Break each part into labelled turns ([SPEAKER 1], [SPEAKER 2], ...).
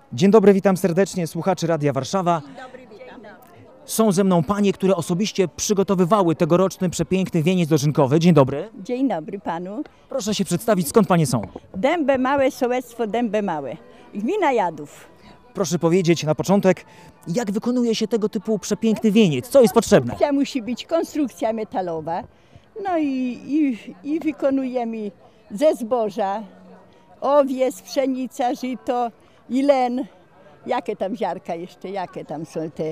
[SPEAKER 1] Dzień dobry, witam serdecznie słuchaczy Radia Warszawa. Są ze mną panie, które osobiście przygotowywały tegoroczny przepiękny wieniec dożynkowy. Dzień dobry.
[SPEAKER 2] Dzień dobry panu.
[SPEAKER 1] Proszę się przedstawić, skąd panie są?
[SPEAKER 2] Dębe Małe, sołectwo Dębe Małe. Gmina Jadów.
[SPEAKER 1] Proszę powiedzieć na początek, jak wykonuje się tego typu przepiękny wieniec? Co jest potrzebne?
[SPEAKER 2] Konstrukcja musi być konstrukcja metalowa. No i wykonujemy ze zboża owies, pszenica, żyto i len. Jakie tam ziarka jeszcze, jakie tam są te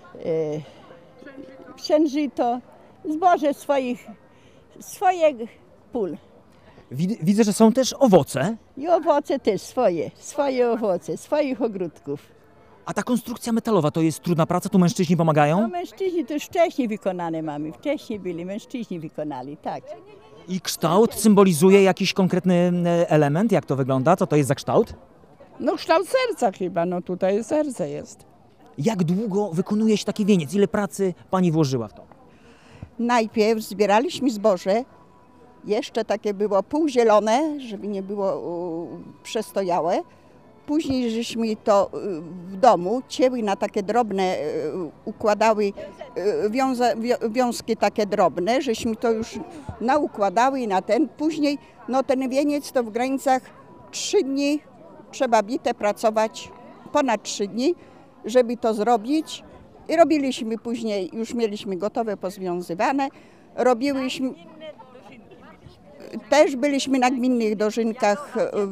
[SPEAKER 2] pszenżyto, zboże swoich pól.
[SPEAKER 1] Widzę, że są też owoce.
[SPEAKER 2] I owoce też swoje owoce, swoich ogródków.
[SPEAKER 1] A ta konstrukcja metalowa to jest trudna praca? Tu mężczyźni
[SPEAKER 2] No
[SPEAKER 1] pomagają?
[SPEAKER 2] mężczyźni to już wcześniej wykonane mamy, wcześniej byli, mężczyźni wykonali, tak.
[SPEAKER 1] I kształt symbolizuje jakiś konkretny element? Jak to wygląda? Co to jest za kształt?
[SPEAKER 3] No kształt serca chyba, no tutaj serce jest.
[SPEAKER 1] Jak długo wykonuje się taki wieniec? Ile pracy pani włożyła w to?
[SPEAKER 4] Najpierw zbieraliśmy zboże, jeszcze takie było półzielone, żeby nie było przestojałe. Później żeśmy to w domu cięły na takie drobne, układały wiązki takie drobne, żeśmy to już naukładały na ten. Później no ten wieniec to w granicach 3 dni trzeba bite pracować, ponad 3 dni, żeby to zrobić. I robiliśmy później, już mieliśmy gotowe, pozwiązywane. Robiłyśmy, też byliśmy na gminnych dożynkach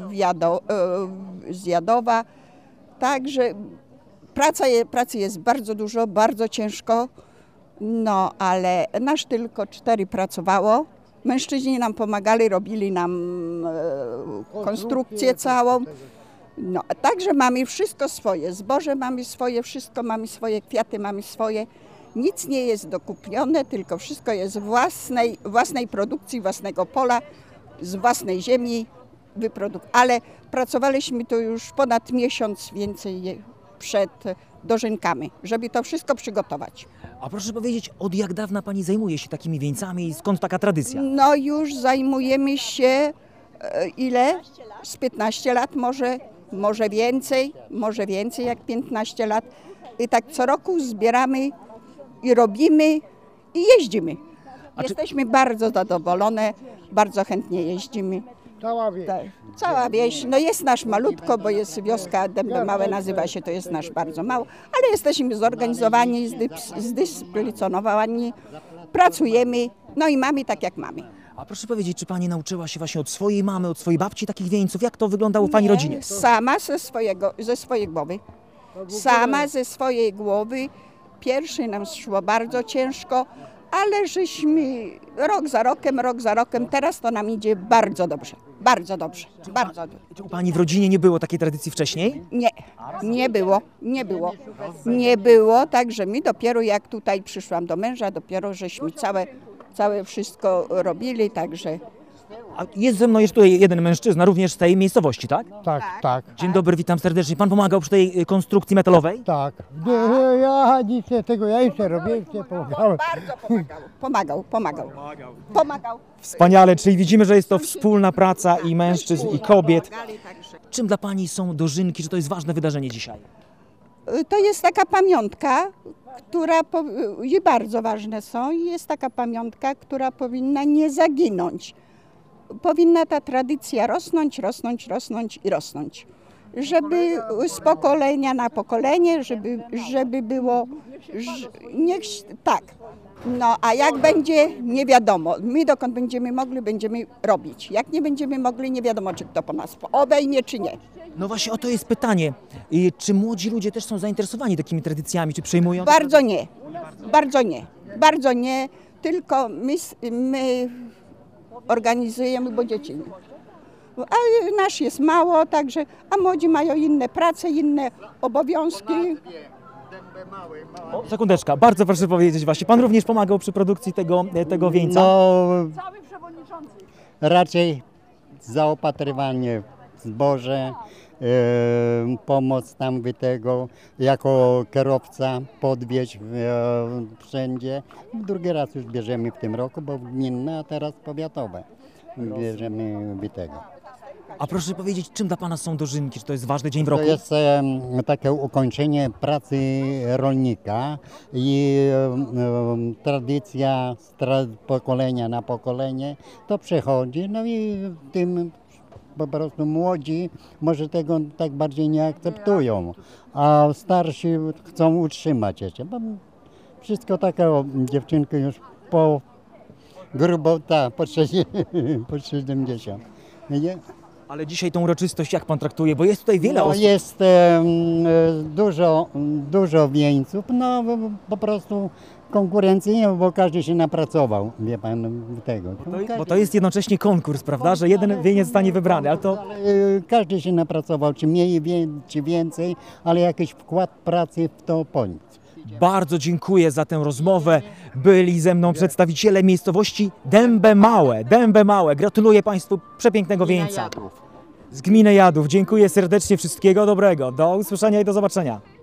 [SPEAKER 4] z Jadowa. Także pracy jest bardzo dużo, bardzo ciężko. No ale nasz tylko 4 pracowało. Mężczyźni nam pomagali, robili nam konstrukcję całą. No, także mamy wszystko swoje, zboże mamy swoje, wszystko mamy swoje, kwiaty mamy swoje. Nic nie jest dokupione, tylko wszystko jest własnej produkcji, własnego pola, z własnej ziemi. Ale pracowaliśmy tu już ponad miesiąc więcej przed dożynkami, żeby to wszystko przygotować.
[SPEAKER 1] A proszę powiedzieć, od jak dawna pani zajmuje się takimi wieńcami i skąd taka tradycja?
[SPEAKER 4] No już zajmujemy się ile? Z 15 lat może więcej jak 15 lat. I tak co roku zbieramy i robimy i jeździmy. Jesteśmy bardzo zadowolone, bardzo chętnie jeździmy.
[SPEAKER 5] Cała wieś.
[SPEAKER 4] Tak, cała wieś. No jest nasz malutko, bo jest wioska Dębe Małe, nazywa się, to jest nasz bardzo mało, ale jesteśmy zorganizowani, zdyscyplinowani, pracujemy, no i mamy tak jak mamy.
[SPEAKER 1] A proszę powiedzieć, czy pani nauczyła się właśnie od swojej mamy, od swojej babci takich wieńców? Jak to wyglądało w pani rodzinie?
[SPEAKER 4] Sama ze swojej głowy. Sama ze swojej głowy. Pierwszy nam szło bardzo ciężko, ale żeśmy rok za rokiem, teraz to nam idzie bardzo dobrze. Bardzo dobrze, bardzo dobrze.
[SPEAKER 1] Czy u pani w rodzinie nie było takiej tradycji wcześniej?
[SPEAKER 4] Nie było, także my dopiero jak tutaj przyszłam do męża, dopiero żeśmy całe wszystko robili, także...
[SPEAKER 1] A jest ze mną jeszcze tutaj jeden mężczyzna, również z tej miejscowości, tak?
[SPEAKER 5] Tak.
[SPEAKER 1] Dzień dobry, witam serdecznie. Pan pomagał przy tej konstrukcji metalowej?
[SPEAKER 5] Tak. Ja nic tego, ja jeszcze robię, jeszcze pomagałem.
[SPEAKER 4] Bardzo pomagał.
[SPEAKER 1] Wspaniale, czyli widzimy, że jest to wspólna praca i mężczyzn, i kobiet. Czym dla pani są dożynki, że to jest ważne wydarzenie dzisiaj?
[SPEAKER 4] To jest taka pamiątka, która i bardzo ważne są, i jest taka pamiątka, która powinna nie zaginąć. Powinna ta tradycja rosnąć i rosnąć. Żeby z pokolenia na pokolenie, żeby było, tak. No a jak będzie, nie wiadomo. My dokąd będziemy mogli, będziemy robić. Jak nie będziemy mogli, nie wiadomo, czy kto po nas obejmie, czy nie.
[SPEAKER 1] No właśnie o to jest pytanie. Czy młodzi ludzie też są zainteresowani takimi tradycjami, czy przejmują?
[SPEAKER 4] Bardzo nie. Tylko my organizujemy, bo dzieci nie. A nasz jest mało, także, a młodzi mają inne prace, inne obowiązki.
[SPEAKER 1] O, sekundeczka, bardzo proszę powiedzieć właśnie. Pan również pomagał przy produkcji tego wieńca?
[SPEAKER 5] No, raczej zaopatrywanie zboże, pomoc tam tego, jako kierowca podwieźć wszędzie. Drugi raz już bierzemy w tym roku, bo gminne, a teraz powiatowe bierzemy tego.
[SPEAKER 1] A proszę powiedzieć, czym dla Pana są dożynki? Czy to jest ważny dzień w
[SPEAKER 5] To
[SPEAKER 1] roku?
[SPEAKER 5] jest takie ukończenie pracy rolnika i tradycja z pokolenia na pokolenie to przechodzi, no i tym po prostu młodzi może tego tak bardziej nie akceptują, a starsi chcą utrzymać jeszcze. Bo wszystko takie dziewczynki już po grubo, po 70. Nie?
[SPEAKER 1] Ale dzisiaj tą uroczystość jak Pan traktuje? Bo jest tutaj wiele
[SPEAKER 5] No,
[SPEAKER 1] osób.
[SPEAKER 5] jest dużo wieńców, no po prostu konkurencyjnie, bo każdy się napracował, wie pan, tego.
[SPEAKER 1] Bo to jest jednocześnie konkurs, prawda? Że jeden wieniec zostanie wybrany, ale to...
[SPEAKER 5] Każdy się napracował, czy mniej, czy więcej, ale jakiś wkład pracy w to poniósł.
[SPEAKER 1] Bardzo dziękuję za tę rozmowę. Byli ze mną przedstawiciele miejscowości Dębe Małe. Dębe Małe. Gratuluję Państwu przepięknego wieńca. Z gminy Jadów. Dziękuję serdecznie, wszystkiego dobrego. Do usłyszenia i do zobaczenia.